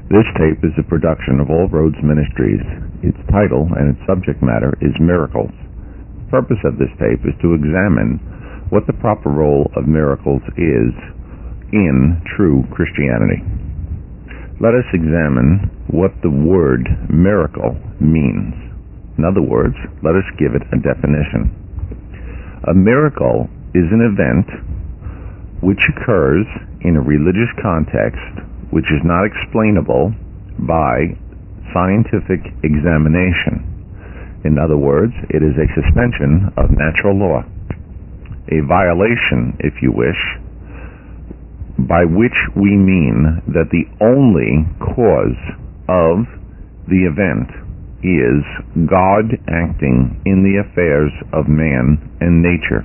This tape is a production of All Roads Ministries. Its title and its subject matter is Miracles. The purpose of this tape is to examine what the proper role of miracles is in true Christianity. Let us examine what the word miracle means. In other words, let us give it a definition. A miracle is an event which occurs in a religious context which is not explainable by scientific examination. In other words, it is a suspension of natural law, a violation, if you wish, by which we mean that the only cause of the event is God acting in the affairs of man and nature.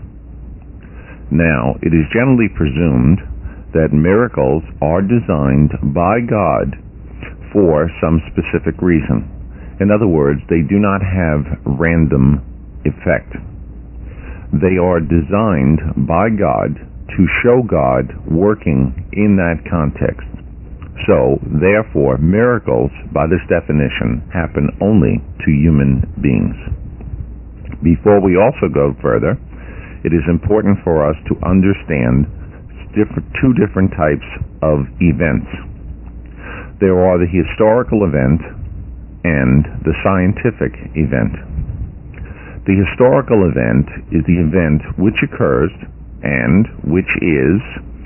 Now, it is generally presumed that miracles are designed by God for some specific reason. In other words, they do not have random effect. They are designed by God to show God working in that context. So, therefore, miracles, by this definition, happen only to human beings. Before we also go further, it is important for us to understand two different types of events. There are the historical event and the scientific event. The historical event is the event which occurs and which is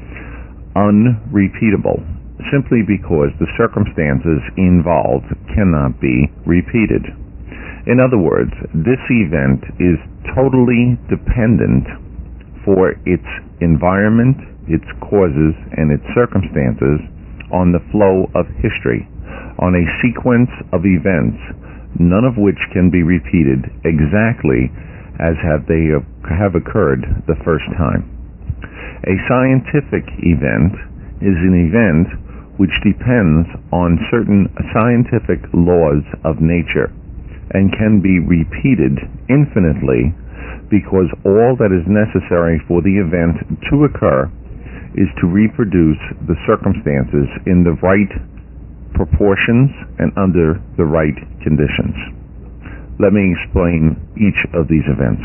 unrepeatable, simply because the circumstances involved cannot be repeated. In other words, this event is totally dependent for its environment, its causes, and its circumstances on the flow of history, on a sequence of events, none of which can be repeated exactly as they have occurred the first time. A scientific event is an event which depends on certain scientific laws of nature and can be repeated infinitely because all that is necessary for the event to occur is to reproduce the circumstances in the right proportions and under the right conditions. Let me explain each of these events.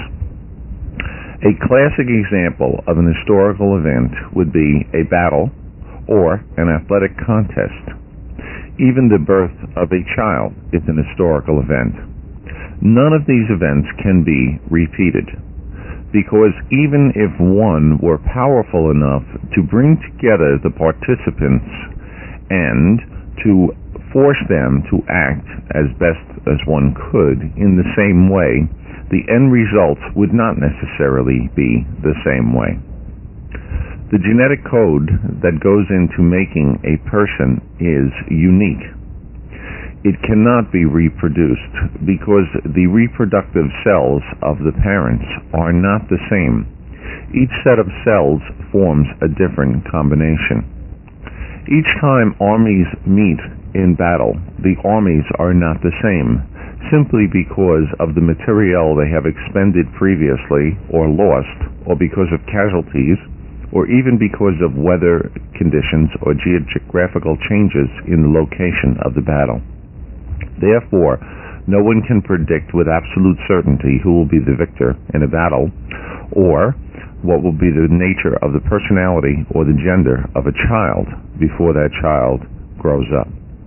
A classic example of an historical event would be a battle or an athletic contest. Even the birth of a child is an historical event. None of these events can be repeated, because even if one were powerful enough to bring together the participants and to force them to act as best as one could in the same way, the end results would not necessarily be the same way. The genetic code that goes into making a person is unique. It cannot be reproduced because the reproductive cells of the parents are not the same. Each set of cells forms a different combination. Each time armies meet in battle, the armies are not the same, simply because of the materiel they have expended previously or lost, or because of casualties, or even because of weather conditions or geographical changes in the location of the battle. Therefore, no one can predict with absolute certainty who will be the victor in a battle, or what will be the nature of the personality or the gender of a child before that child grows up.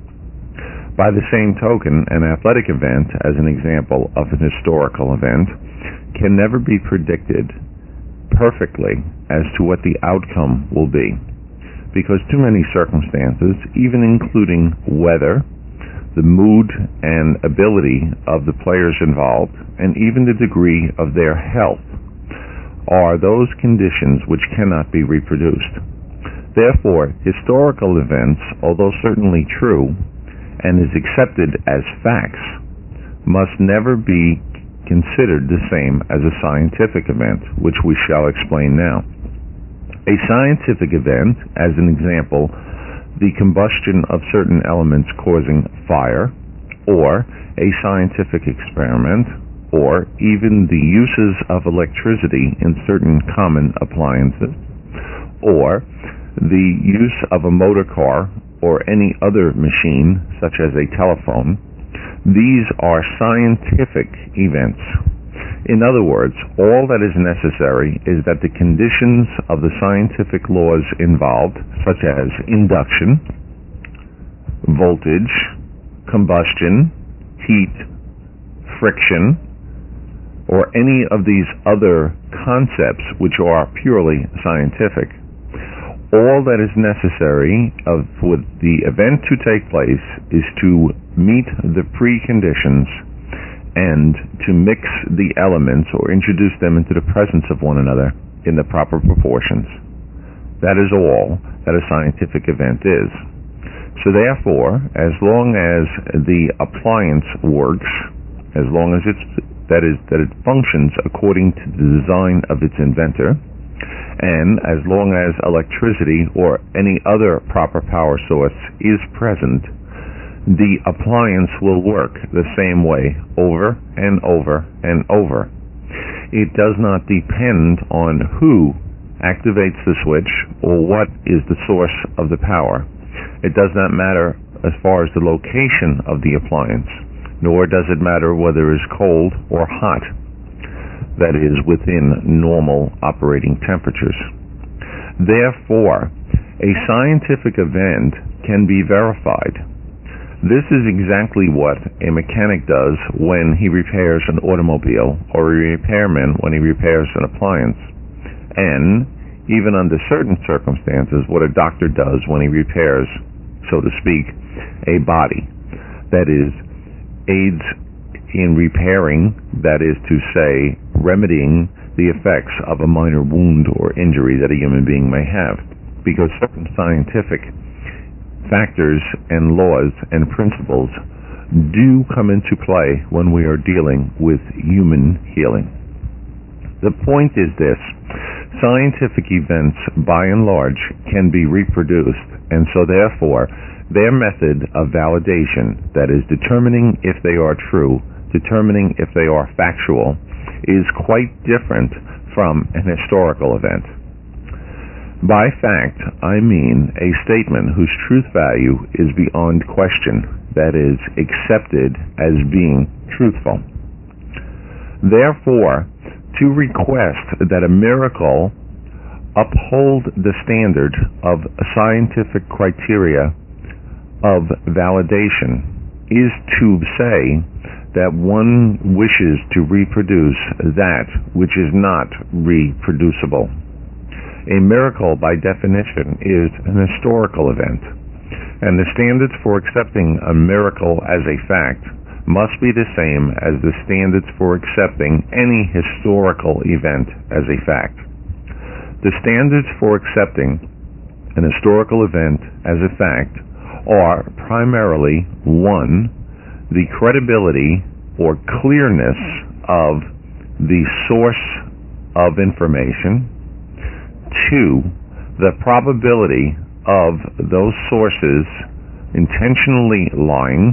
By the same token, an athletic event, as an example of an historical event, can never be predicted perfectly as to what the outcome will be, because too many circumstances, even including weather, the mood and ability of the players involved, and even the degree of their health, are those conditions which cannot be reproduced. Therefore, historical events, although certainly true and is accepted as facts, must never be considered the same as a scientific event, which we shall explain now. A scientific event, as an example, the combustion of certain elements causing fire, or a scientific experiment, or even the uses of electricity in certain common appliances, or the use of a motor car or any other machine, such as a telephone, these are scientific events. In other words, all that is necessary is that the conditions of the scientific laws involved, such as induction, voltage, combustion, heat, friction, or any of these other concepts which are purely scientific, all that is necessary for the event to take place is to meet the preconditions and to mix the elements or introduce them into the presence of one another in the proper proportions. That is all that a scientific event is. So therefore, as long as the appliance works, as long as that it functions according to the design of its inventor, and as long as electricity or any other proper power source is present, the appliance will work the same way over and over and over. It does not depend on who activates the switch or what is the source of the power. It does not matter as far as the location of the appliance, nor does it matter whether it is cold or hot, that is, within normal operating temperatures. Therefore, a scientific event can be verified. This is exactly what a mechanic does when he repairs an automobile, or a repairman when he repairs an appliance, and even under certain circumstances, what a doctor does when he repairs, so to speak, a body. That is, aids in repairing, that is to say, remedying the effects of a minor wound or injury that a human being may have, because certain scientific factors and laws and principles do come into play when we are dealing with human healing. The point is this: scientific events, by and large, can be reproduced, and so therefore their method of validation, that is, determining if they are true, determining if they are factual, is quite different from an historical event. By fact, I mean a statement whose truth value is beyond question, that is, accepted as being truthful. Therefore, to request that a miracle uphold the standard of scientific criteria of validation is to say that one wishes to reproduce that which is not reproducible. A miracle, by definition, is an historical event, and the standards for accepting a miracle as a fact must be the same as the standards for accepting any historical event as a fact. The standards for accepting an historical event as a fact are primarily 1. The credibility or clearness of the source of information. 2. The probability of those sources intentionally lying.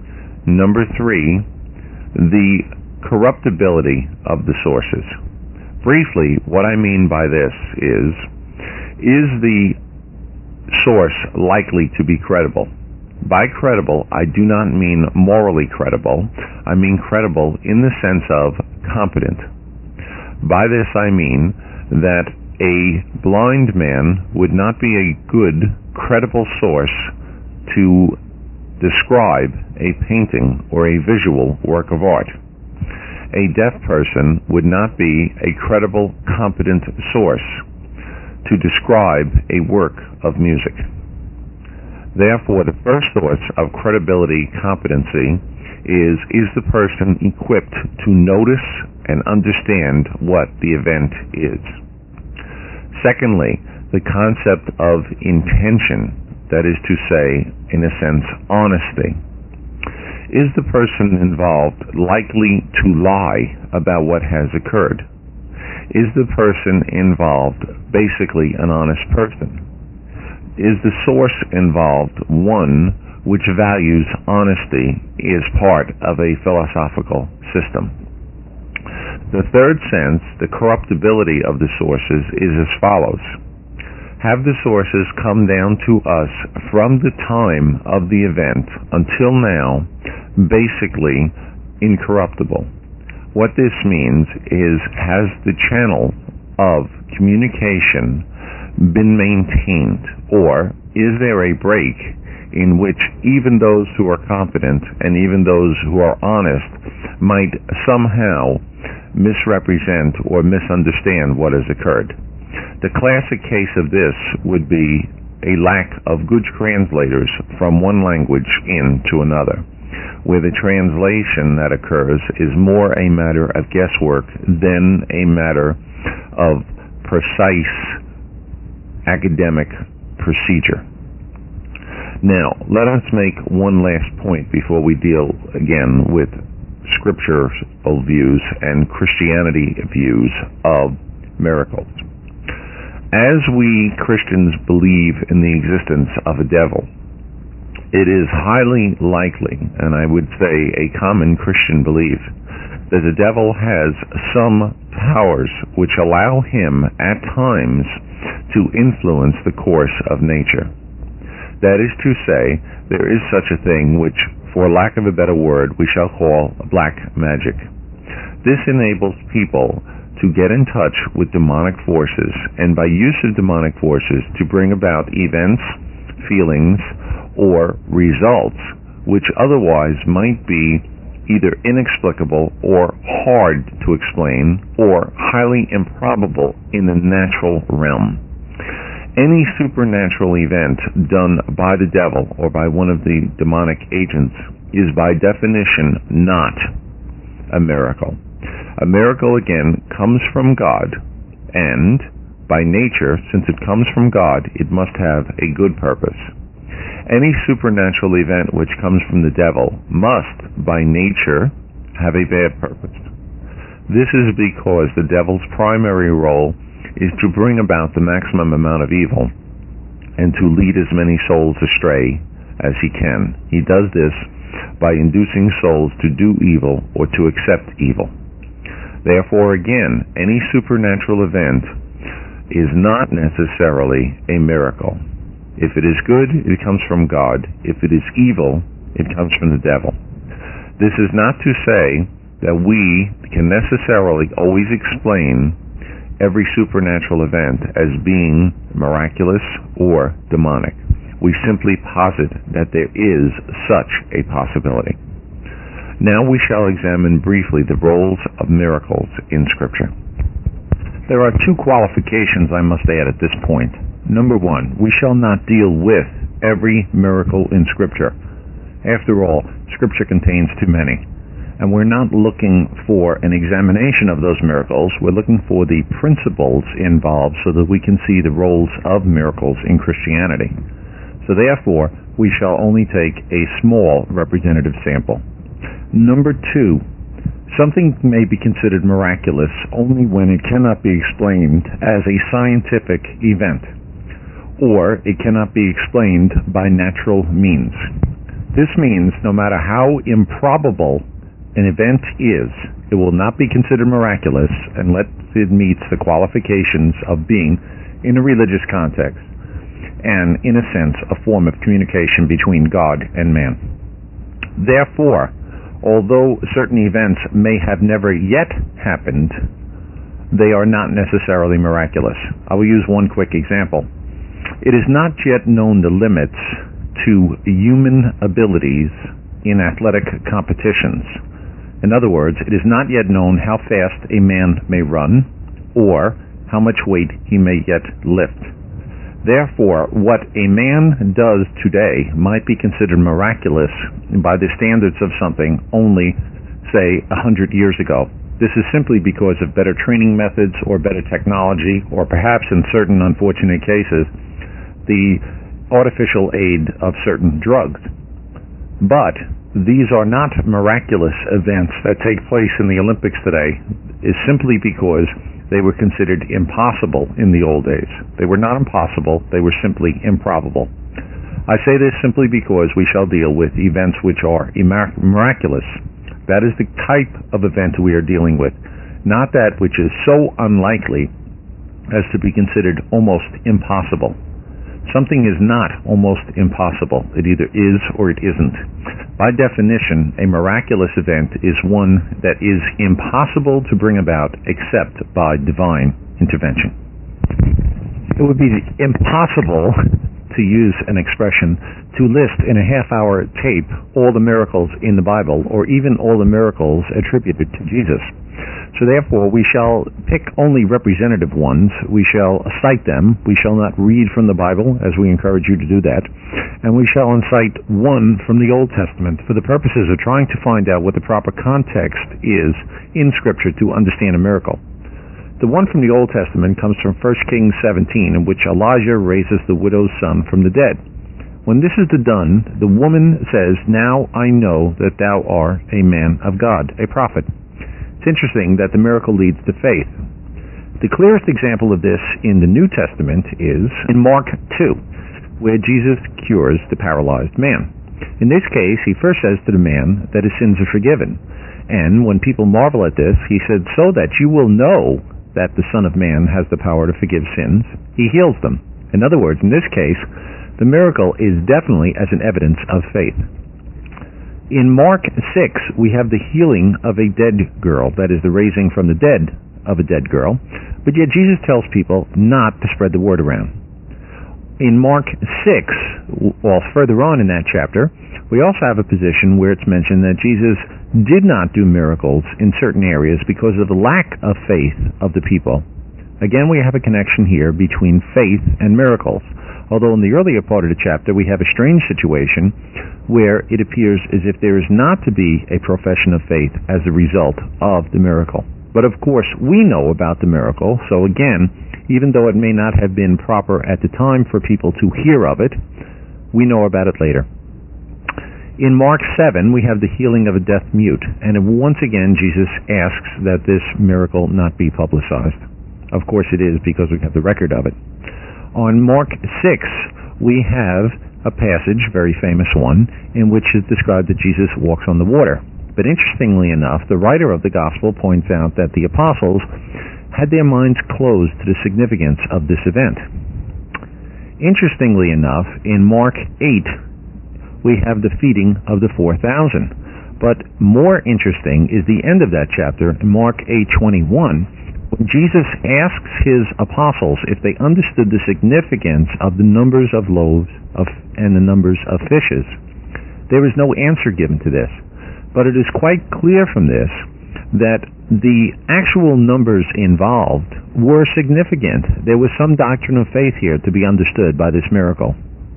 3. The corruptibility of the sources. Briefly, what I mean by this is the source likely to be credible? By credible, I do not mean morally credible. I mean credible in the sense of competent. By this I mean that a blind man would not be a good, credible source to describe a painting or a visual work of art. A deaf person would not be a credible, competent source to describe a work of music. Therefore, the first source of credibility, competency, is the person equipped to notice and understand what the event is. Secondly, the concept of intention, that is to say, in a sense, honesty. Is the person involved likely to lie about what has occurred? Is the person involved basically an honest person? Is the source involved one which values honesty as part of a philosophical system? The third sense, the corruptibility of the sources, is as follows. have the sources come down to us from the time of the event until now basically incorruptible. What this means is, has the channel of communication been maintained, or is there a break in which even those who are competent and even those who are honest might somehow misrepresent or misunderstand what has occurred? The classic case of this would be a lack of good translators from one language into another, where the translation that occurs is more a matter of guesswork than a matter of precise academic procedure. Now, let us make one last point before we deal again with scriptural views and Christianity views of miracles. As we Christians believe in the existence of a devil, it is highly likely, and I would say a common Christian belief, that the devil has some powers which allow him at times to influence the course of nature. That is to say, there is such a thing which, for lack of a better word, we shall call black magic. This enables people to get in touch with demonic forces, and by use of demonic forces to bring about events, feelings, or results which otherwise might be either inexplicable or hard to explain or highly improbable in the natural realm. Any supernatural event done by the devil or by one of the demonic agents is by definition not a miracle. A miracle, again, comes from God, and by nature, since it comes from God, it must have a good purpose. Any supernatural event which comes from the devil must, by nature, have a bad purpose. This is because the devil's primary role is to bring about the maximum amount of evil and to lead as many souls astray as he can. He does this by inducing souls to do evil or to accept evil. Therefore, again, any supernatural event is not necessarily a miracle. If it is good, it comes from God. If it is evil, it comes from the devil. This is not to say that we can necessarily always explain every supernatural event as being miraculous or demonic. We simply posit that there is such a possibility. Now we shall examine briefly the roles of miracles in Scripture. There are two qualifications I must add at this point. Number one, we shall not deal with every miracle in Scripture. After all, Scripture contains too many. And we're not looking for an examination of those miracles. We're looking for the principles involved so that we can see the roles of miracles in Christianity. So therefore, we shall only take a small representative sample. Number two, something may be considered miraculous only when it cannot be explained as a scientific event, or it cannot be explained by natural means. This means no matter how improbable an event is, it will not be considered miraculous unless it meets the qualifications of being in a religious context and, in a sense, a form of communication between God and man. Therefore, although certain events may have never yet happened, they are not necessarily miraculous. I will use one quick example. It is not yet known the limits to human abilities in athletic competitions. In other words, it is not yet known how fast a man may run or how much weight he may yet lift. Therefore, what a man does today might be considered miraculous by the standards of something only, say, 100 years ago. This is simply because of better training methods or better technology, or perhaps in certain unfortunate cases, the artificial aid of certain drugs. But these are not miraculous events that take place in the Olympics today, is simply because they were considered impossible in the old days. They were not impossible, they were simply improbable. I say this simply because we shall deal with events which are miraculous. That is the type of event we are dealing with, not that which is so unlikely as to be considered almost impossible. Something is not almost impossible. It either is or it isn't. By definition, a miraculous event is one that is impossible to bring about except by divine intervention. It would be impossible, to use an expression, to list in a half-hour tape all the miracles in the Bible, or even all the miracles attributed to Jesus. So therefore, we shall pick only representative ones. We shall cite them. We shall not read from the Bible, as we encourage you to do that. And we shall cite one from the Old Testament for the purposes of trying to find out what the proper context is in Scripture to understand a miracle. The one from the Old Testament comes from 1 Kings 17, in which Elijah raises the widow's son from the dead. When this is done, the woman says, "Now I know that thou art a man of God, a prophet." It's interesting that the miracle leads to faith. The clearest example of this in the New Testament is in Mark 2, where Jesus cures the paralyzed man. In this case, he first says to the man that his sins are forgiven. And when people marvel at this, he said, "So that you will know that the Son of Man has the power to forgive sins," he heals them. In other words, in this case, the miracle is definitely as an evidence of faith. In Mark 6, we have the healing of a dead girl, that is, the raising from the dead of a dead girl, but yet Jesus tells people not to spread the word around. In Mark 6, well, further on in that chapter, we also have a position where it's mentioned that Jesus did not do miracles in certain areas because of the lack of faith of the people. Again, we have a connection here between faith and miracles. Although in the earlier part of the chapter we have a strange situation where it appears as if there is not to be a profession of faith as a result of the miracle. But of course we know about the miracle, so again, even though it may not have been proper at the time for people to hear of it, we know about it later. In Mark 7, we have the healing of a deaf mute, and once again Jesus asks that this miracle not be publicized. Of course it is, because we have the record of it. On Mark 6, we have a passage, very famous one, in which is described that Jesus walks on the water. But interestingly enough, the writer of the gospel points out that the apostles had their minds closed to the significance of this event. Interestingly enough, in Mark 8, we have the feeding of the 4,000. But more interesting is the end of that chapter, in Mark 8:21, when Jesus asks his apostles if they understood the significance of the numbers of loaves and the numbers of fishes. There is no answer given to this, but it is quite clear from this that the actual numbers involved were significant. There was some doctrine of faith here to be understood by this miracle.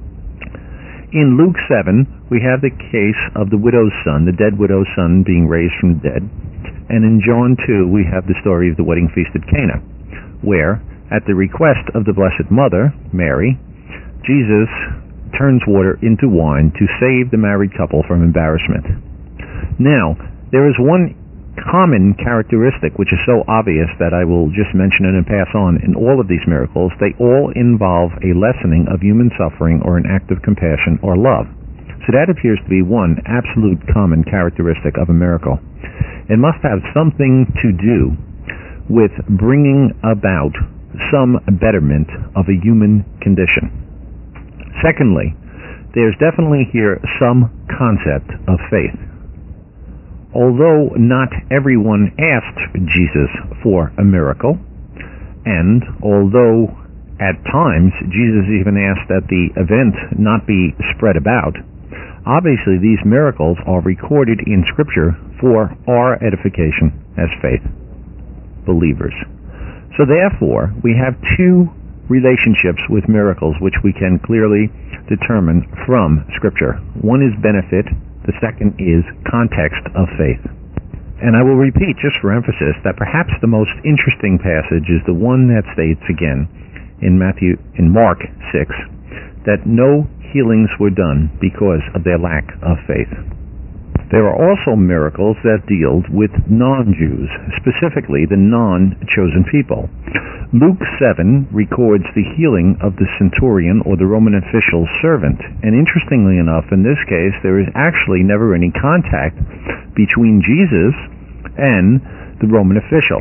In Luke 7, we have the case of the widow's son, the dead widow's son being raised from the dead. And in John 2, we have the story of the wedding feast at Cana, where, at the request of the Blessed Mother, Mary, Jesus turns water into wine to save the married couple from embarrassment. Now, there is one common characteristic which is so obvious that I will just mention it and pass on. In all of these miracles, they all involve a lessening of human suffering or an act of compassion or love. So that appears to be one absolute common characteristic of a miracle. It must have something to do with bringing about some betterment of a human condition. Secondly, there's definitely here some concept of faith. Although not everyone asked Jesus for a miracle, and although at times Jesus even asked that the event not be spread about, obviously these miracles are recorded in Scripture for our edification as faith believers. So therefore, we have two relationships with miracles which we can clearly determine from Scripture. One is benefit, the second is context of faith. And I will repeat, just for emphasis, that perhaps the most interesting passage is the one that states again in Mark 6, that no healings were done because of their lack of faith. There are also miracles that deal with non-Jews, specifically the non-chosen people. Luke 7 records the healing of the centurion or the Roman official's servant. And interestingly enough, in this case, there is actually never any contact between Jesus and the Roman official.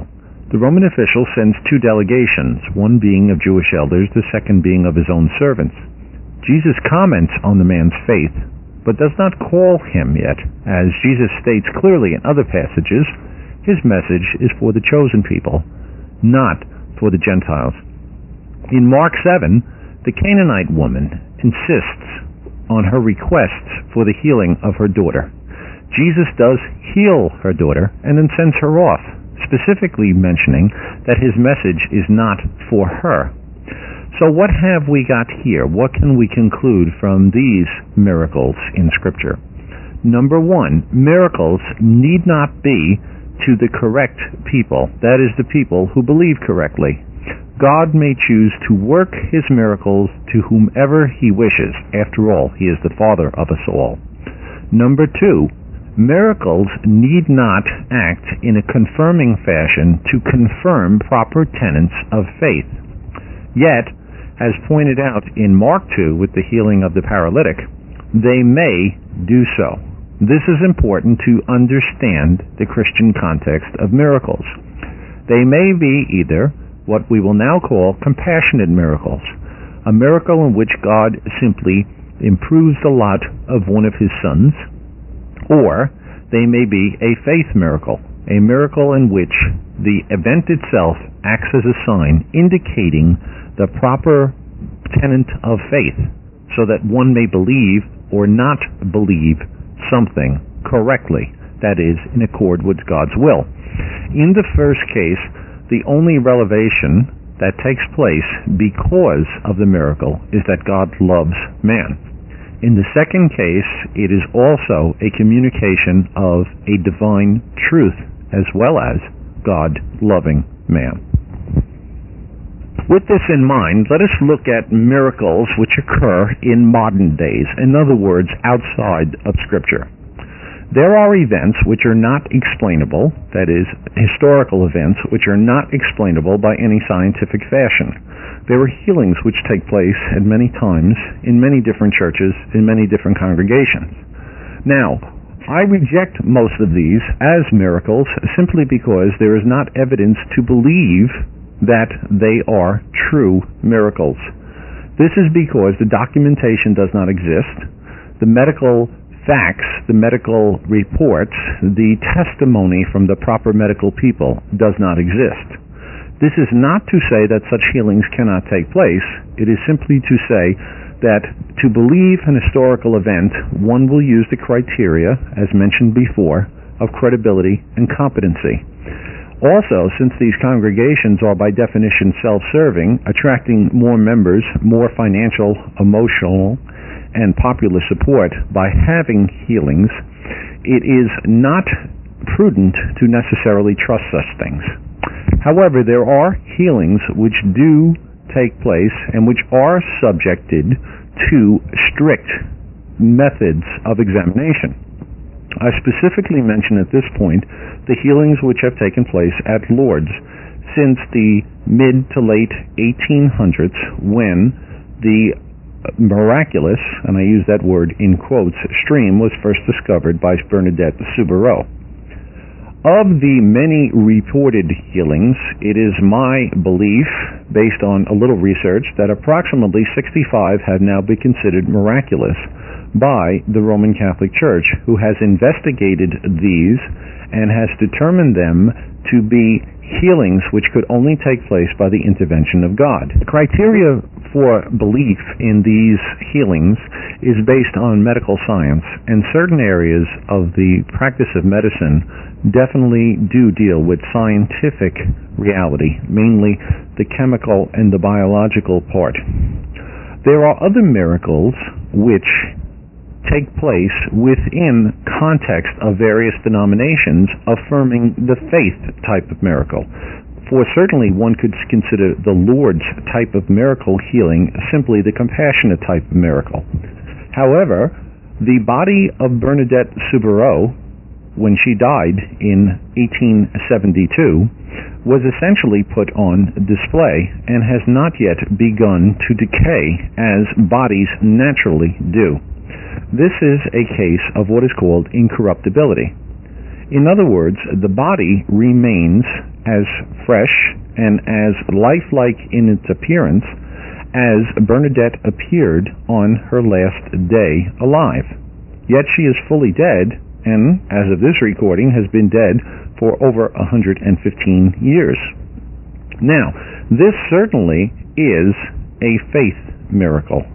The Roman official sends two delegations, one being of Jewish elders, the second being of his own servants. Jesus comments on the man's faith, but does not call him yet. As Jesus states clearly in other passages, his message is for the chosen people, not for the Gentiles. In Mark 7, the Canaanite woman insists on her requests for the healing of her daughter. Jesus does heal her daughter and then sends her off, specifically mentioning that his message is not for her. So what have we got here? What can we conclude from these miracles in Scripture? Number one, miracles need not be to the correct people, that is, the people who believe correctly. God may choose to work his miracles to whomever he wishes. After all, he is the Father of us all. Number two, miracles need not act in a confirming fashion to confirm proper tenets of faith. Yet, as pointed out in Mark 2 with the healing of the paralytic, they may do so. This is important to understand the Christian context of miracles. They may be either what we will now call compassionate miracles, a miracle in which God simply improves the lot of one of his sons, or they may be a faith miracle, a miracle in which the event itself acts as a sign indicating the proper tenet of faith, so that one may believe or not believe something correctly, that is, in accord with God's will. In the first case, the only revelation that takes place because of the miracle is that God loves man. In the second case, it is also a communication of a divine truth as well as God loving man. With this in mind, let us look at miracles which occur in modern days, in other words, outside of Scripture. There are events which are not explainable, that is, historical events which are not explainable by any scientific fashion. There are healings which take place at many times in many different churches, in many different congregations. Now, I reject most of these as miracles simply because there is not evidence to believe that they are true miracles. This is because the documentation does not exist. The medical facts, the medical reports, the testimony from the proper medical people does not exist. This is not to say that such healings cannot take place. It is simply to say that to believe an historical event, one will use the criteria, as mentioned before, of credibility and competency. Also, since these congregations are by definition self-serving, attracting more members, more financial, emotional, and popular support by having healings, it is not prudent to necessarily trust such things. However, there are healings which do take place and which are subjected to strict methods of examination. I specifically mention at this point the healings which have taken place at Lourdes since the mid to late 1800s, when the miraculous, and I use that word in quotes, stream was first discovered by Bernadette Soubirous. Of the many reported healings, it is my belief, based on a little research, that approximately 65 have now been considered miraculous by the Roman Catholic Church, who has investigated these and has determined them to be healings which could only take place by the intervention of God. The criteria for belief in these healings is based on medical science, and certain areas of the practice of medicine definitely do deal with scientific reality, mainly the chemical and the biological part. There are other miracles which take place within context of various denominations affirming the faith type of miracle. For certainly one could consider the Lourdes type of miracle healing simply the compassionate type of miracle. However, the body of Bernadette Soubirous, when she died in 1872, was essentially put on display and has not yet begun to decay as bodies naturally do. This is a case of what is called incorruptibility. In other words, the body remains as fresh and as lifelike in its appearance as Bernadette appeared on her last day alive. Yet she is fully dead, and as of this recording has been dead for over 115 years. Now, this certainly is a faith miracle.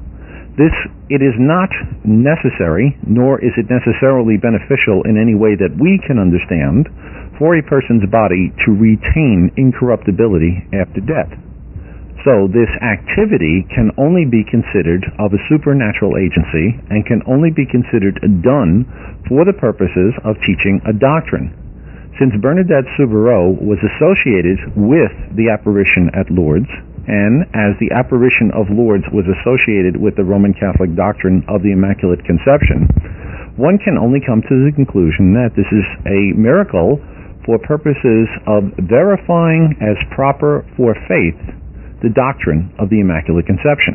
It is not necessary, nor is it necessarily beneficial in any way that we can understand, for a person's body to retain incorruptibility after death. So this activity can only be considered of a supernatural agency and can only be considered done for the purposes of teaching a doctrine. Since Bernadette Soubirous was associated with the apparition at Lourdes, and as the apparition of Lourdes was associated with the Roman Catholic doctrine of the Immaculate Conception, one can only come to the conclusion that this is a miracle for purposes of verifying as proper for faith the doctrine of the Immaculate Conception.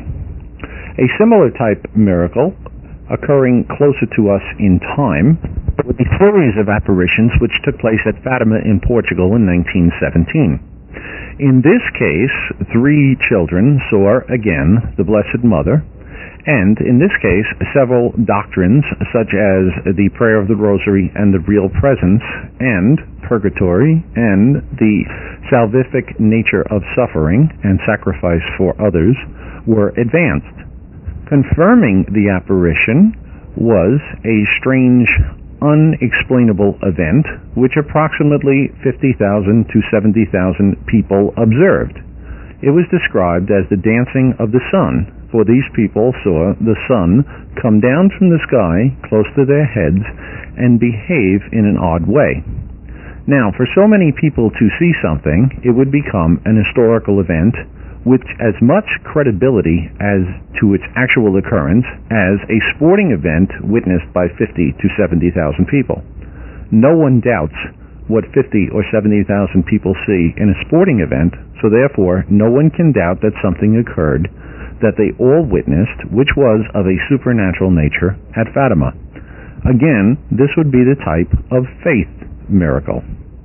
A similar type miracle, occurring closer to us in time, with a series of apparitions which took place at Fatima in Portugal in 1917. In this case, 3 children saw again the Blessed Mother, and in this case, several doctrines such as the prayer of the Rosary and the real presence, and purgatory, and the salvific nature of suffering and sacrifice for others were advanced. Confirming the apparition was a strange, unexplainable event which approximately 50,000 to 70,000 people observed. It was described as the dancing of the sun, for these people saw the sun come down from the sky close to their heads and behave in an odd way. Now, for so many people to see something, it would become an historical event with as much credibility as to its actual occurrence as a sporting event witnessed by 50 to 70,000 people. No one doubts what 50 or 70,000 people see in a sporting event, so therefore no one can doubt that something occurred that they all witnessed, which was of a supernatural nature at Fatima. Again, this would be the type of faith miracle.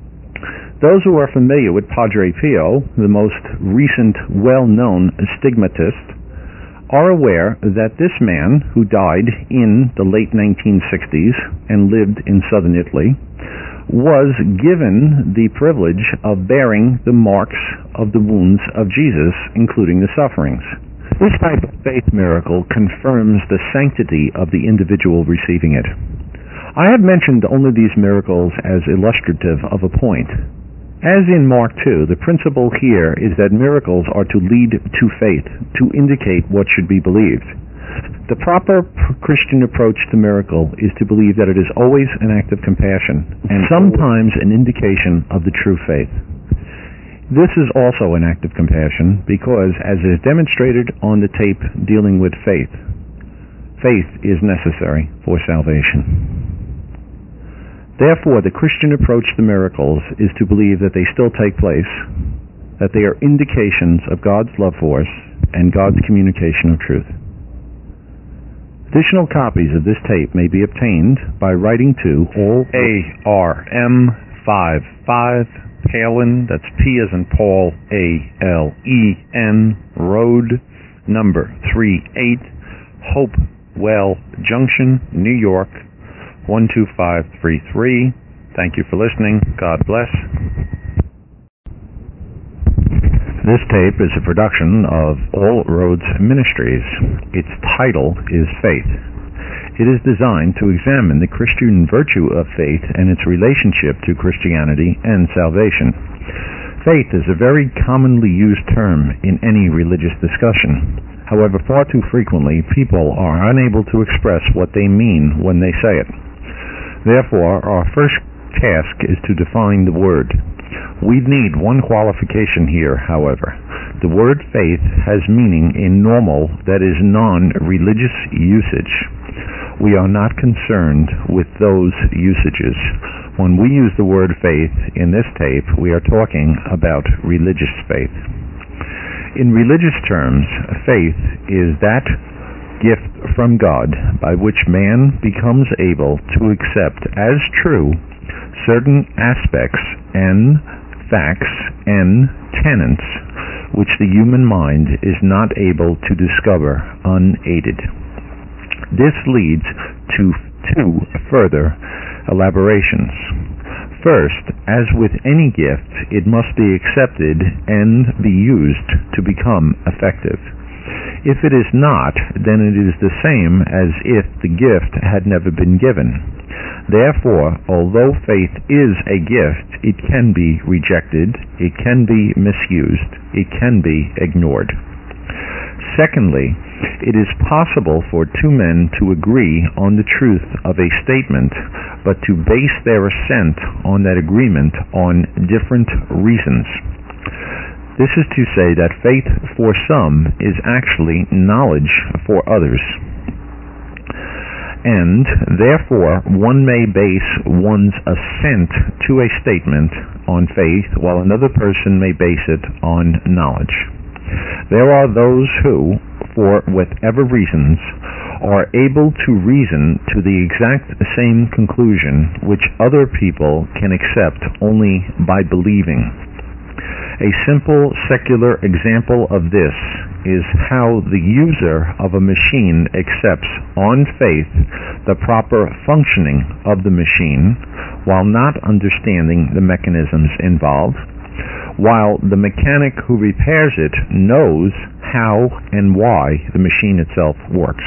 Those who are familiar with Padre Pio, the most recent well-known stigmatist, are aware that this man, who died in the late 1960s and lived in southern Italy, was given the privilege of bearing the marks of the wounds of Jesus, including the sufferings. This type of faith miracle confirms the sanctity of the individual receiving it. I have mentioned only these miracles as illustrative of a point. As in Mark 2, the principle here is that miracles are to lead to faith, to indicate what should be believed. The proper Christian approach to miracle is to believe that it is always an act of compassion, and sometimes an indication of the true faith. This is also an act of compassion because, as is demonstrated on the tape dealing with faith, faith is necessary for salvation. Therefore, the Christian approach to miracles is to believe that they still take place, that they are indications of God's love for us and God's communication of truth. Additional copies of this tape may be obtained by writing to ARM55 Palin, that's P as in Paul, ALEN, Road, number 38, Hopewell Junction, New York, 12533. Thank you for listening. God bless. This tape is a production of All Roads Ministries. Its title is Faith. It is designed to examine the Christian virtue of faith and its relationship to Christianity and salvation. Faith is a very commonly used term in any religious discussion. However, far too frequently, people are unable to express what they mean when they say it. Therefore, our first task is to define the word. We need one qualification here, however. The word faith has meaning in normal, that is, non-religious usage. We are not concerned with those usages. When we use the word faith in this tape, we are talking about religious faith. In religious terms, faith is that gift from God by which man becomes able to accept as true certain aspects and facts, and tenets which the human mind is not able to discover unaided. This leads to two further elaborations. First, as with any gift, it must be accepted and be used to become effective. If it is not, then it is the same as if the gift had never been given. Therefore, although faith is a gift, it can be rejected, it can be misused, it can be ignored. Secondly, it is possible for two men to agree on the truth of a statement, but to base their assent on that agreement on different reasons. This is to say that faith for some is actually knowledge for others. And therefore, one may base one's assent to a statement on faith, while another person may base it on knowledge. There are those who, for whatever reasons, are able to reason to the exact same conclusion which other people can accept only by believing. A simple secular example of this is how the user of a machine accepts on faith the proper functioning of the machine while not understanding the mechanisms involved, while the mechanic who repairs it knows how and why the machine itself works.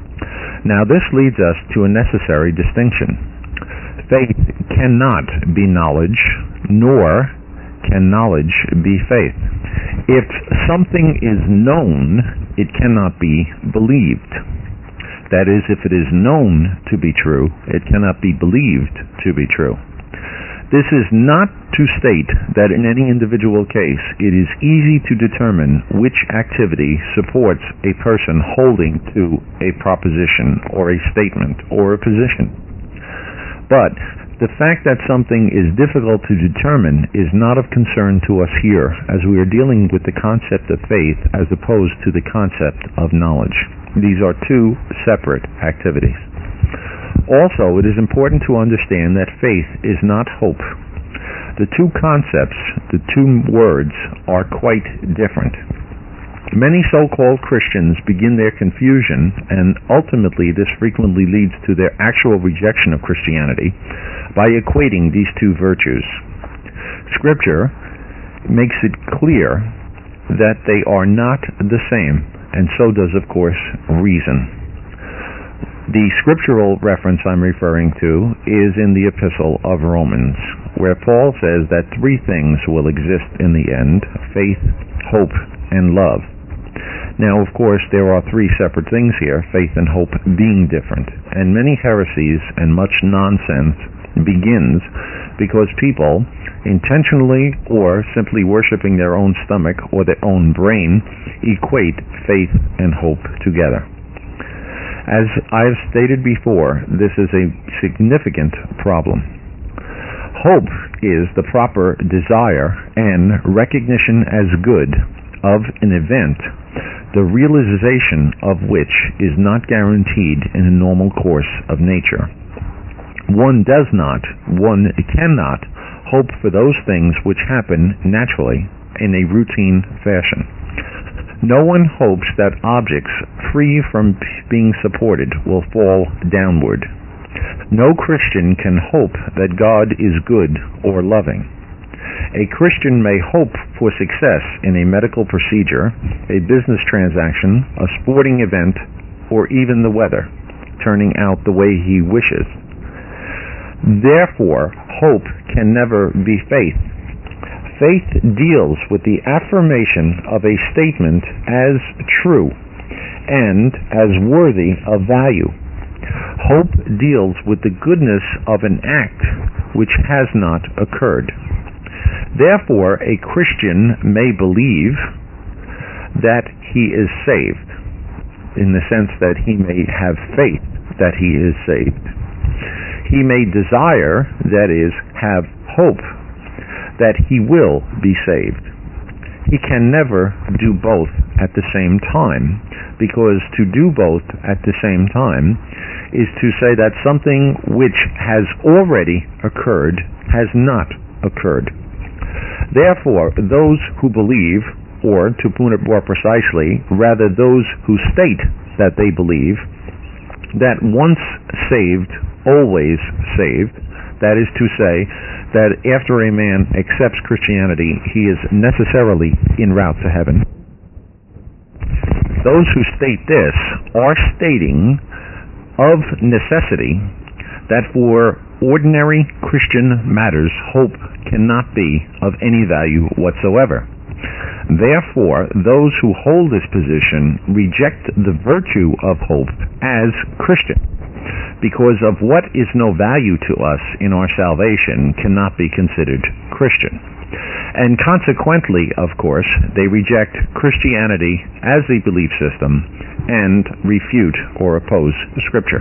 Now this leads us to a necessary distinction. Faith cannot be knowledge, nor can knowledge be faith. If something is known, it cannot be believed. That is, if it is known to be true, it cannot be believed to be true. This is not to state that in any individual case it is easy to determine which activity supports a person holding to a proposition or a statement or a position. But the fact that something is difficult to determine is not of concern to us here, as we are dealing with the concept of faith as opposed to the concept of knowledge. These are two separate activities. Also, it is important to understand that faith is not hope. The two concepts, the two words, are quite different. Many so-called Christians begin their confusion, and ultimately this frequently leads to their actual rejection of Christianity, by equating these two virtues. Scripture makes it clear that they are not the same, and so does, of course, reason. The scriptural reference I'm referring to is in the Epistle of Romans, where Paul says that three things will exist in the end: faith, hope, and love. Now, of course, there are three separate things here, faith and hope being different, and many heresies and much nonsense begins because people, intentionally or simply worshiping their own stomach or their own brain, equate faith and hope together. As I've stated before, this is a significant problem. Hope is the proper desire and recognition as good of an event, the realization of which is not guaranteed in a normal course of nature. One cannot hope for those things which happen naturally in a routine fashion. No one hopes that objects free from being supported will fall downward. No Christian can hope that God is good or loving. A Christian may hope for success in a medical procedure, a business transaction, a sporting event, or even the weather turning out the way he wishes. Therefore, hope can never be faith. Faith deals with the affirmation of a statement as true and as worthy of value. Hope deals with the goodness of an act which has not occurred. Therefore, a Christian may believe that he is saved, in the sense that he may have faith that he is saved. He may desire, that is, have hope that he will be saved. He can never do both at the same time, because to do both at the same time is to say that something which has already occurred has not occurred. Therefore, those who believe, or to put it more precisely, rather those who state that they believe, that once saved, always saved, that is to say, that after a man accepts Christianity, he is necessarily en route to heaven. Those who state this are stating of necessity that for ordinary Christian matters, hope cannot be of any value whatsoever. Therefore, those who hold this position reject the virtue of hope as Christian, because of what is no value to us in our salvation cannot be considered Christian. And consequently, of course, they reject Christianity as a belief system and refute or oppose Scripture.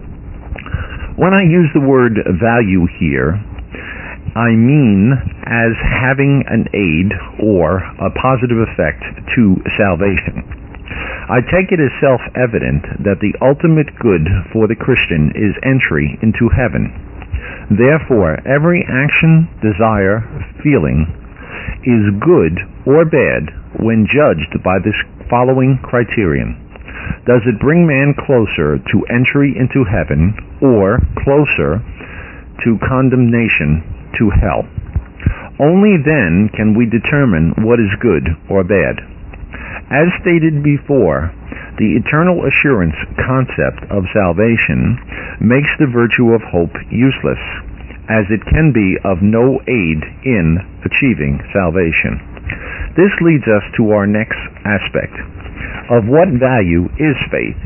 When I use the word value here, I mean as having an aid or a positive effect to salvation. I take it as self-evident that the ultimate good for the Christian is entry into heaven. Therefore, every action, desire, feeling is good or bad when judged by this following criterion. Does it bring man closer to entry into heaven or closer to condemnation to hell? Only then can we determine what is good or bad. As stated before, the eternal assurance concept of salvation makes the virtue of hope useless, as it can be of no aid in achieving salvation. This leads us to our next aspect. Of what value is faith?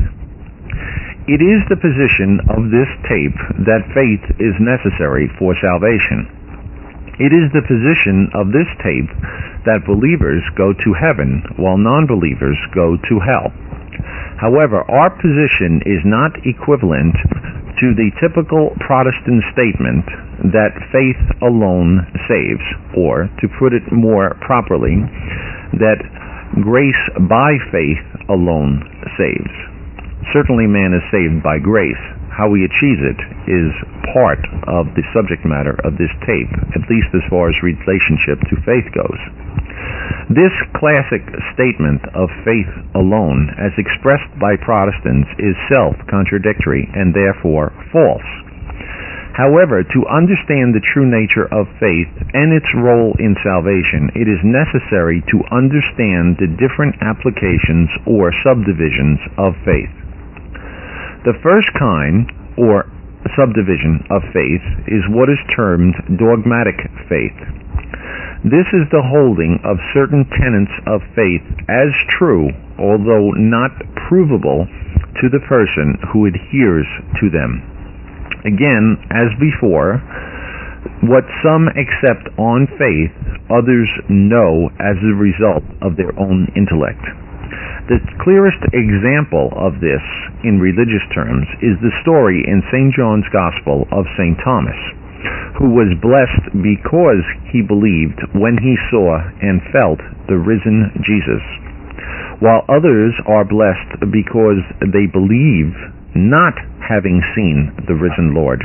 It is the position of this tape that faith is necessary for salvation. It is the position of this tape that believers go to heaven while non-believers go to hell. However, our position is not equivalent to the typical Protestant statement that faith alone saves, or, to put it more properly, that grace by faith alone saves. Certainly man is saved by grace. How he achieves it is part of the subject matter of this tape, at least as far as relationship to faith goes. This classic statement of faith alone, as expressed by Protestants, is self-contradictory and therefore false. However, to understand the true nature of faith and its role in salvation, it is necessary to understand the different applications or subdivisions of faith. The first kind, or subdivision of faith, is what is termed dogmatic faith. This is the holding of certain tenets of faith as true, although not provable to the person who adheres to them. Again, as before, what some accept on faith, others know as a result of their own intellect. The clearest example of this in religious terms is the story in St. John's Gospel of St. Thomas, who was blessed because he believed when he saw and felt the risen Jesus, while others are blessed because they believe not having seen the risen Lord.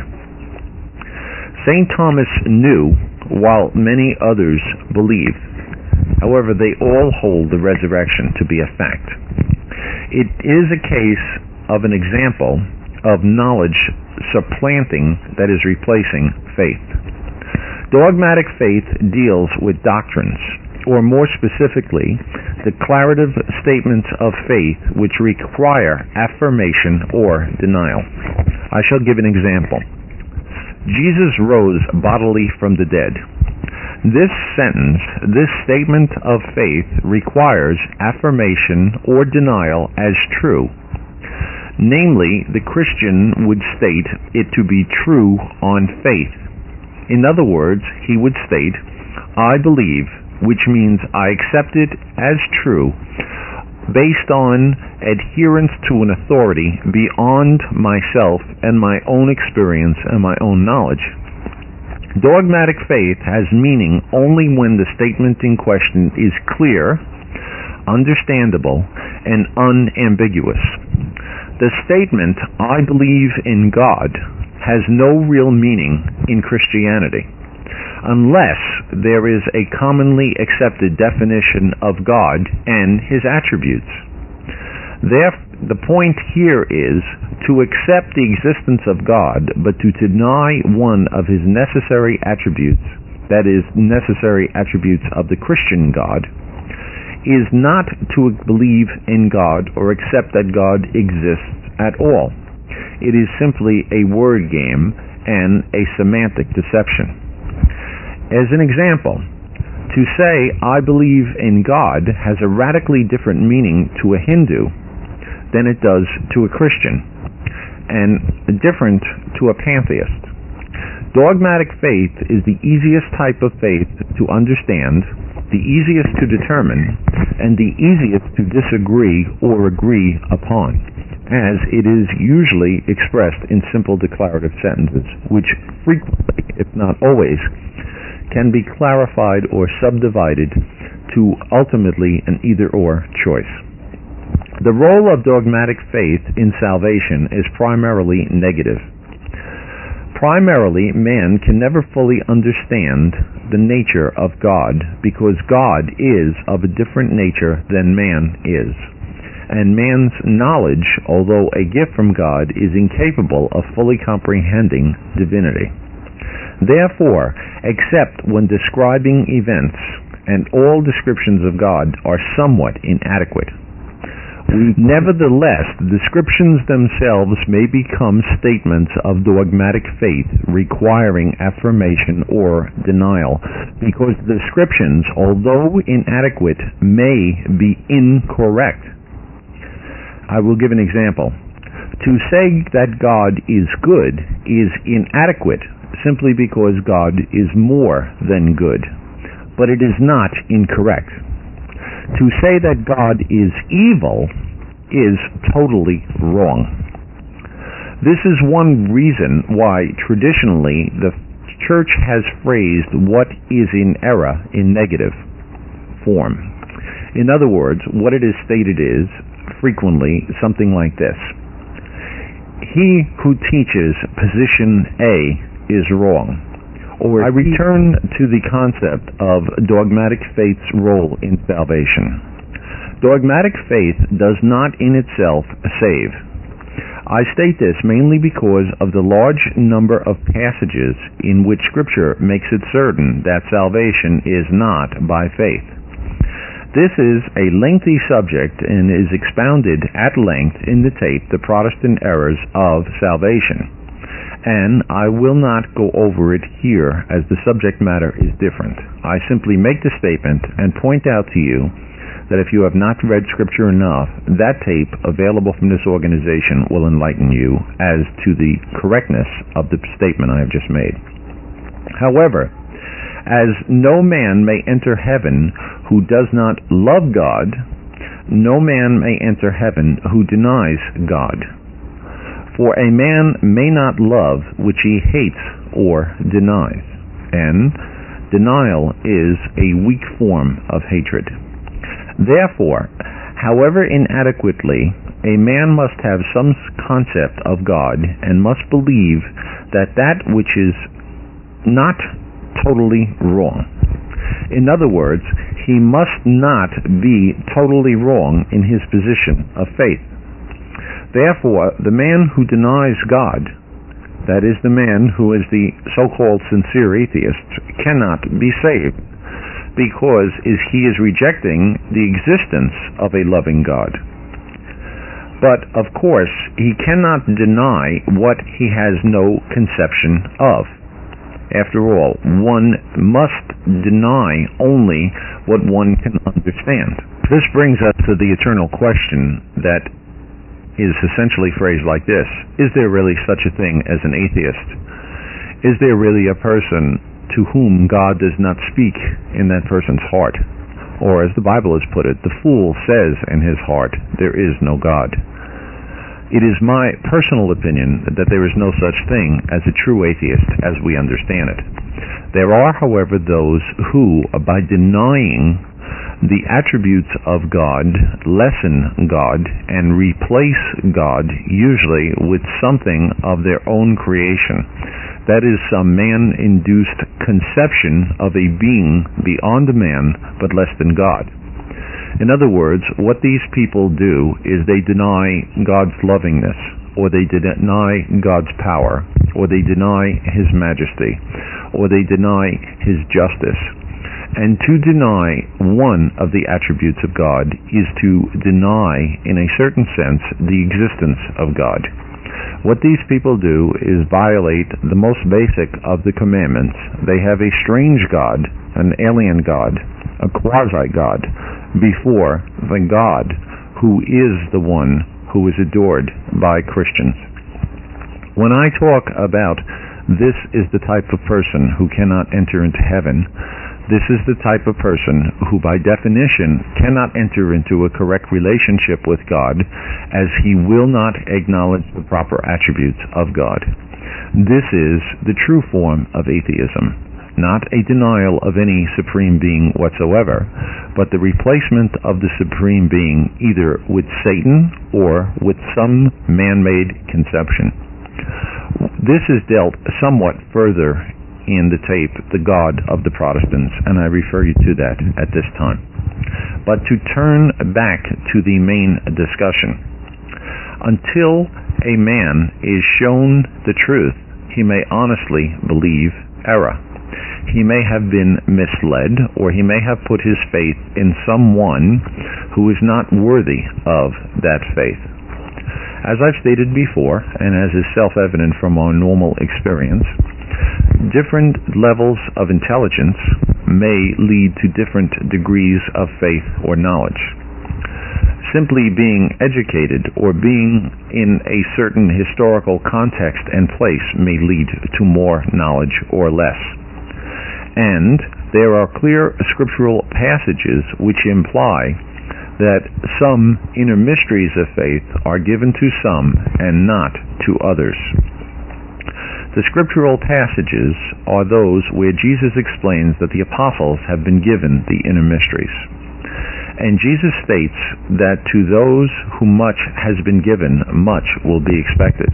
St. Thomas knew, while many others believed. However, they all hold the resurrection to be a fact. It is a case of an example of knowledge supplanting, that is, replacing faith. Dogmatic faith deals with doctrines, or more specifically, declarative statements of faith which require affirmation or denial. I shall give an example. Jesus rose bodily from the dead. This sentence, this statement of faith, requires affirmation or denial as true. Namely, the Christian would state it to be true on faith. In other words, he would state, I believe, which means I accept it as true, based on adherence to an authority beyond myself and my own experience and my own knowledge. Dogmatic faith has meaning only when the statement in question is clear, understandable, and unambiguous. The statement, I believe in God, has no real meaning in Christianity. unless there is a commonly accepted definition of God and his attributes. The point here is to accept the existence of God, but to deny one of his necessary attributes, that is, necessary attributes of the Christian God, is not to believe in God or accept that God exists at all. It is simply a word game and a semantic deception. As an example, to say, I believe in God, has a radically different meaning to a Hindu than it does to a Christian, and different to a pantheist. Dogmatic faith is the easiest type of faith to understand, the easiest to determine, and the easiest to disagree or agree upon, as it is usually expressed in simple declarative sentences, which frequently, if not always, can be clarified or subdivided to ultimately an either-or choice. The role of dogmatic faith in salvation is primarily negative. Primarily, man can never fully understand the nature of God because God is of a different nature than man is. And man's knowledge, although a gift from God, is incapable of fully comprehending divinity. Therefore, except when describing events, and all descriptions of God are somewhat inadequate, nevertheless, the descriptions themselves may become statements of dogmatic faith requiring affirmation or denial, because the descriptions, although inadequate, may be incorrect. I will give an example. To say that God is good is inadequate simply because God is more than good, but it is not incorrect. To say that God is evil is totally wrong. This is one reason why traditionally the church has phrased what is in error in negative form. In other words, what it is stated is frequently something like this: he who teaches position A is wrong. Or I return to the concept of dogmatic faith's role in salvation. Dogmatic faith does not in itself save. I state this mainly because of the large number of passages in which Scripture makes it certain that salvation is not by faith. This is a lengthy subject and is expounded at length in the tape, The Protestant Errors of Salvation. And I will not go over it here as the subject matter is different. I simply make the statement and point out to you that if you have not read Scripture enough, that tape available from this organization will enlighten you as to the correctness of the statement I have just made. However, as no man may enter heaven who does not love God, no man may enter heaven who denies God. For a man may not love which he hates or denies, and denial is a weak form of hatred. Therefore, however inadequately, a man must have some concept of God and must believe that that which is not totally wrong. In other words, he must not be totally wrong in his position of faith. Therefore, the man who denies God, that is, the man who is the so-called sincere atheist, cannot be saved, because he is rejecting the existence of a loving God. But, of course, he cannot deny what he has no conception of. After all, one must deny only what one can understand. This brings us to the eternal question that is essentially phrased like this: is there really such a thing as an atheist? Is there really a person to whom God does not speak in that person's heart? Or, as the Bible has put it, the fool says in his heart, there is no God. It is my personal opinion that there is no such thing as a true atheist as we understand it. There are, however, those who, by denying the attributes of God lessen God and replace God usually with something of their own creation. That is, some man-induced conception of a being beyond man but less than God. In other words, what these people do is they deny God's lovingness, or they deny God's power, or they deny His majesty, or they deny His justice. And to deny one of the attributes of God is to deny, in a certain sense, the existence of God. What these people do is violate the most basic of the commandments. They have a strange God, an alien God, a quasi-God, before the God who is the one who is adored by Christians. When I talk about this is the type of person who cannot enter into heaven, this is the type of person who by definition cannot enter into a correct relationship with God, as he will not acknowledge the proper attributes of God. This is the true form of atheism. Not a denial of any supreme being whatsoever, but the replacement of the supreme being either with Satan or with some man-made conception. This is dealt somewhat further in the tape, The God of the Protestants, and I refer you to that at this time. But to turn back to the main discussion, until a man is shown the truth, he may honestly believe error. He may have been misled, or he may have put his faith in someone who is not worthy of that faith. As I've stated before, and as is self-evident from our normal experience, different levels of intelligence may lead to different degrees of faith or knowledge. Simply being educated or being in a certain historical context and place may lead to more knowledge or less. And there are clear scriptural passages which imply that some inner mysteries of faith are given to some and not to others. The scriptural passages are those where Jesus explains that the apostles have been given the inner mysteries. And Jesus states that to those whom much has been given, much will be expected.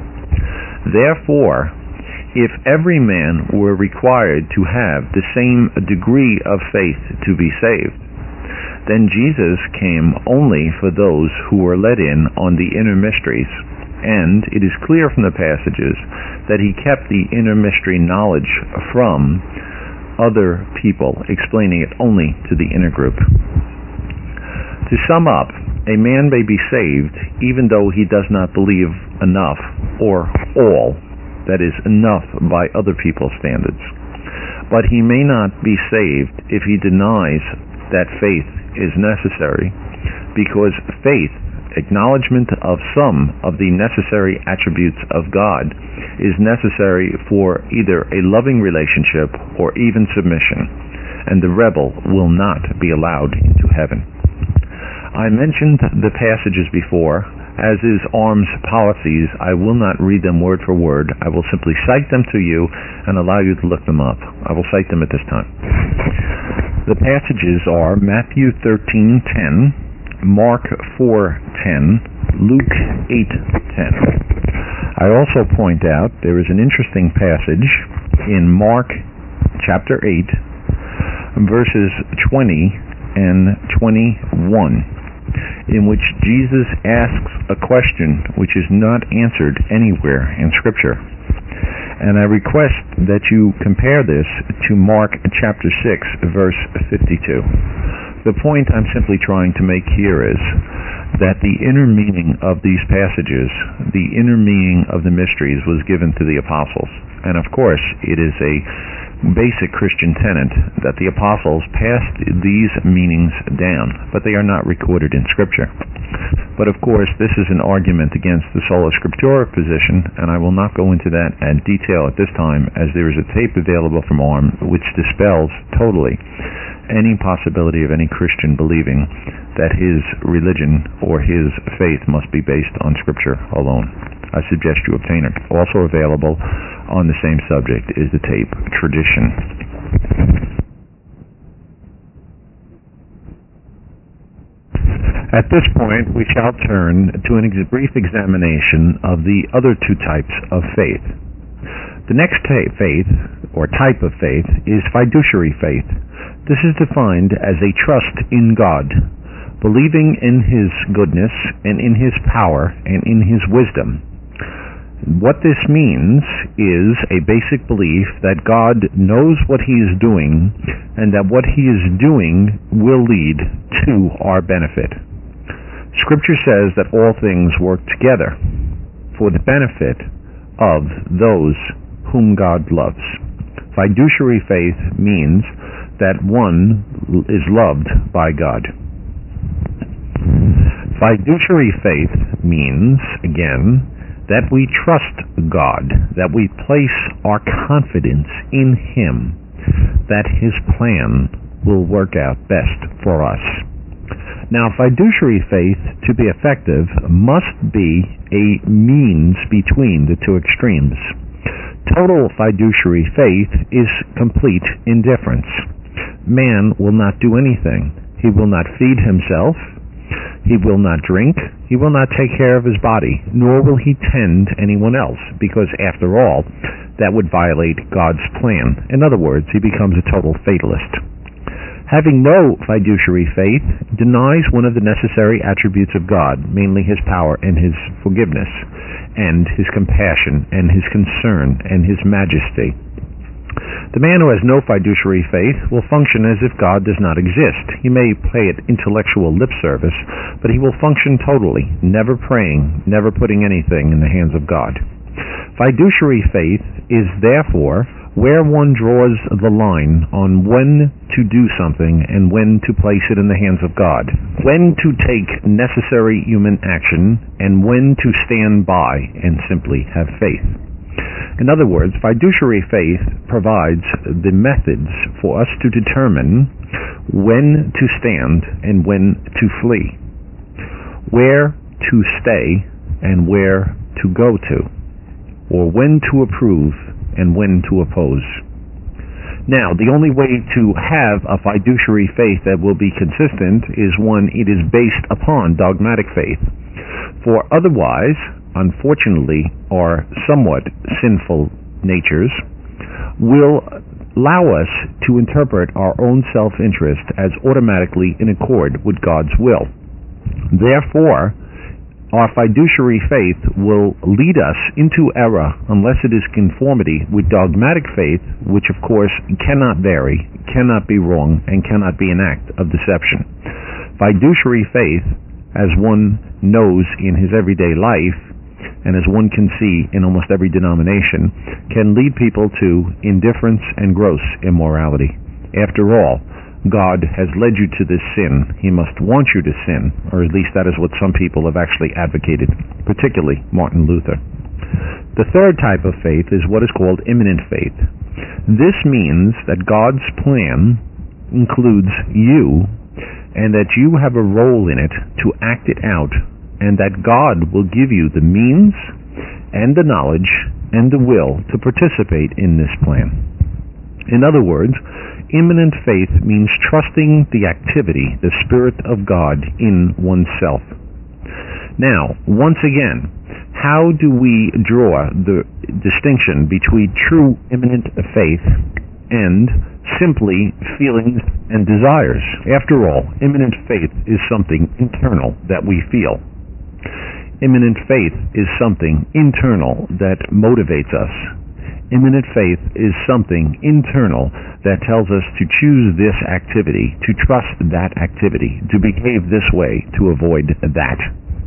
Therefore, if every man were required to have the same degree of faith to be saved, then Jesus came only for those who were let in on the inner mysteries, and it is clear from the passages that he kept the inner mystery knowledge from other people, explaining it only to the inner group. To sum up, a man may be saved even though he does not believe enough, or all, that is, enough by other people's standards. But he may not be saved if he denies that faith is necessary, because faith, acknowledgement of some of the necessary attributes of God, is necessary for either a loving relationship or even submission, and the rebel will not be allowed into heaven. I mentioned the passages before. As is ARM's policies, I will not read them word for word. I will simply cite them to you and allow you to look them up. I will cite them at this time. The passages are Matthew 13:10, Mark 4:10, Luke 8:10. I also point out there is an interesting passage in Mark chapter 8, verses 20 and 21. In which Jesus asks a question which is not answered anywhere in Scripture. And I request that you compare this to Mark chapter 6, verse 52. The point I'm simply trying to make here is that the inner meaning of these passages, the inner meaning of the mysteries, was given to the apostles. And of course, it is a basic Christian tenet that the apostles passed these meanings down, but they are not recorded in Scripture. But of course, this is an argument against the sola scriptura position, and I will not go into that in detail at this time, as there is a tape available from ARM which dispels totally any possibility of any Christian believing that his religion or his faith must be based on Scripture alone. I suggest you obtain it. Also available on the same subject is the tape Tradition. At this point, we shall turn to a brief examination of the other two types of faith. The next faith, or type of faith, is fiduciary faith. This is defined as a trust in God, believing in His goodness and in His power and in His wisdom. What this means is a basic belief that God knows what He is doing and that what He is doing will lead to our benefit. Scripture says that all things work together for the benefit of those whom God loves. Fiduciary faith means that one is loved by God. Fiduciary faith means, again, that we trust God, that we place our confidence in Him, that His plan will work out best for us. Now, fiduciary faith, to be effective, must be a means between the two extremes. Total fiduciary faith is complete indifference. Man will not do anything. He will not feed himself. He will not drink. He will not take care of his body, nor will he tend anyone else, because, after all, that would violate God's plan. In other words, he becomes a total fatalist. Having no fiduciary faith denies one of the necessary attributes of God, mainly His power and His forgiveness, and His compassion, and His concern, and His majesty. The man who has no fiduciary faith will function as if God does not exist. He may pay it intellectual lip service, but he will function totally, never praying, never putting anything in the hands of God. Fiduciary faith is, therefore, where one draws the line on when to do something and when to place it in the hands of God, when to take necessary human action, and when to stand by and simply have faith. In other words, fiduciary faith provides the methods for us to determine when to stand and when to flee, where to stay and where to go to, or when to approve and when to oppose. Now, the only way to have a fiduciary faith that will be consistent is one it is based upon dogmatic faith. For otherwise, unfortunately, our somewhat sinful natures will allow us to interpret our own self-interest as automatically in accord with God's will. Therefore, our fiduciary faith will lead us into error unless it is conformity with dogmatic faith, which of course cannot vary, cannot be wrong, and cannot be an act of deception. Fiduciary faith, as one knows in his everyday life, and as one can see in almost every denomination, can lead people to indifference and gross immorality. After all, God has led you to this sin. He must want you to sin, or at least that is what some people have actually advocated, particularly Martin Luther. The third type of faith is what is called imminent faith. This means that God's plan includes you, and that you have a role in it to act it out, and that God will give you the means and the knowledge and the will to participate in this plan. In other words, imminent faith means trusting the activity, the Spirit of God in oneself. Now, once again, how do we draw the distinction between true imminent faith and simply feelings and desires? After all, imminent faith is something internal that we feel. Imminent faith is something internal that motivates us. Imminent faith is something internal that tells us to choose this activity, to trust that activity, to behave this way, to avoid that.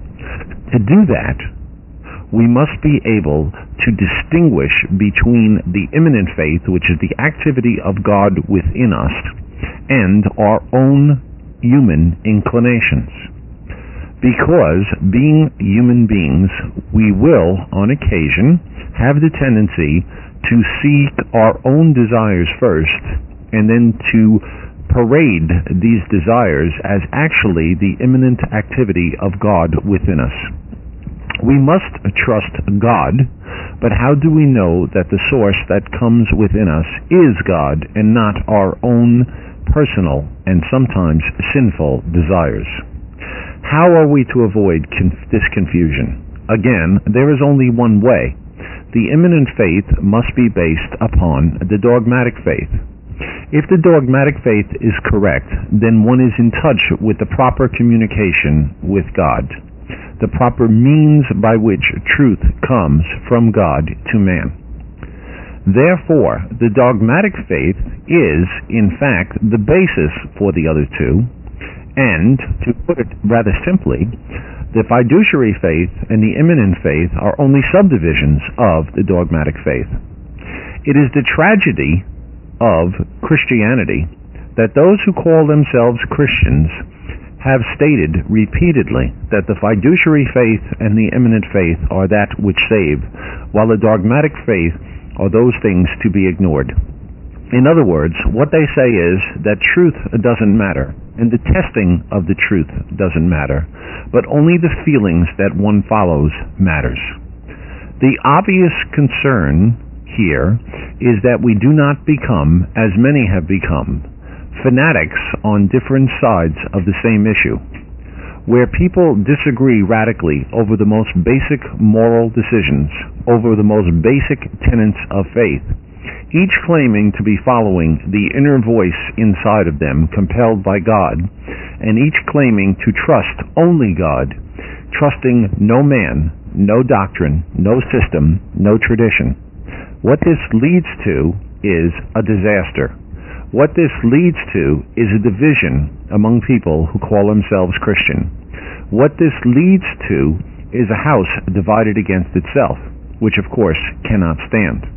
To do that, we must be able to distinguish between the imminent faith, which is the activity of God within us, and our own human inclinations. Because, being human beings, we will, on occasion, have the tendency to seek our own desires first, and then to parade these desires as actually the imminent activity of God within us. We must trust God, but how do we know that the source that comes within us is God and not our own personal and sometimes sinful desires? How are we to avoid this confusion? Again, there is only one way. The immanent faith must be based upon the dogmatic faith. If the dogmatic faith is correct, then one is in touch with the proper communication with God, the proper means by which truth comes from God to man. Therefore, the dogmatic faith is, in fact, the basis for the other two, and, to put it rather simply, the fiduciary faith and the immanent faith are only subdivisions of the dogmatic faith. It is the tragedy of Christianity that those who call themselves Christians have stated repeatedly that the fiduciary faith and the immanent faith are that which save, while the dogmatic faith are those things to be ignored. In other words, what they say is that truth doesn't matter, and the testing of the truth doesn't matter, but only the feelings that one follows matters. The obvious concern here is that we do not become, as many have become, fanatics on different sides of the same issue, where people disagree radically over the most basic moral decisions, over the most basic tenets of faith, each claiming to be following the inner voice inside of them compelled by God, and each claiming to trust only God, trusting no man, no doctrine, no system, no tradition. What this leads to is a disaster. What this leads to is a division among people who call themselves Christian. What this leads to is a house divided against itself, which of course cannot stand.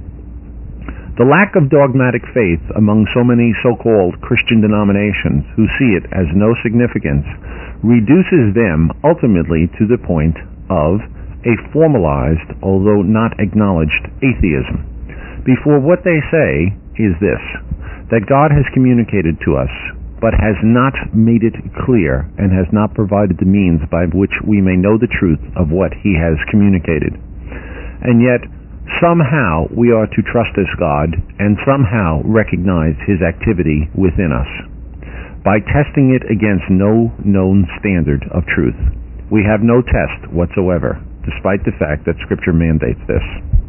The lack of dogmatic faith among so many so-called Christian denominations who see it as no significance reduces them ultimately to the point of a formalized, although not acknowledged, atheism. Before what they say is this, that God has communicated to us, but has not made it clear and has not provided the means by which we may know the truth of what he has communicated. And yet, somehow we are to trust this God and somehow recognize his activity within us by testing it against no known standard of truth. We have no test whatsoever, despite the fact that Scripture mandates this.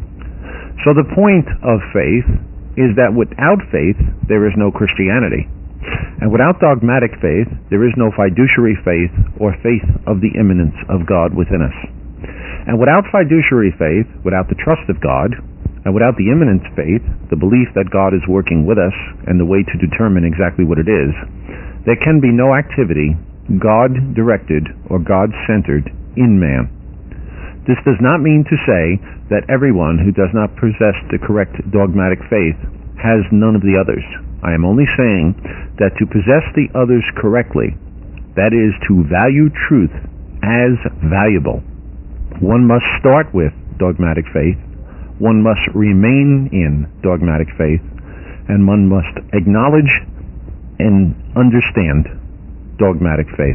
So the point of faith is that without faith there is no Christianity. And without dogmatic faith there is no fiduciary faith or faith of the immanence of God within us. And without fiduciary faith, without the trust of God, and without the immanent faith, the belief that God is working with us and the way to determine exactly what it is, there can be no activity God-directed or God-centered in man. This does not mean to say that everyone who does not possess the correct dogmatic faith has none of the others. I am only saying that to possess the others correctly, that is, to value truth as valuable, one must start with dogmatic faith, one must remain in dogmatic faith, and one must acknowledge and understand dogmatic faith.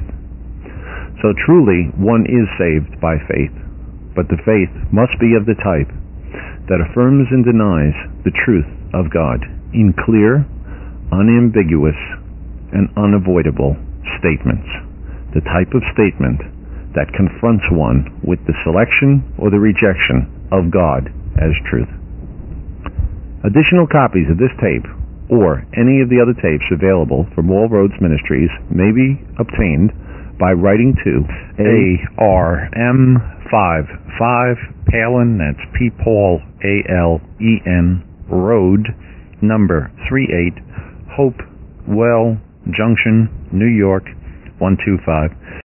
So truly, one is saved by faith, but the faith must be of the type that affirms and denies the truth of God in clear, unambiguous, and unavoidable statements. The type of statement that confronts one with the selection or the rejection of God as truth. Additional copies of this tape or any of the other tapes available from All Roads Ministries may be obtained by writing to ARM55 Palin, that's P. Paul A-L-E-N, Road, number 38, Hopewell Junction, New York, 125.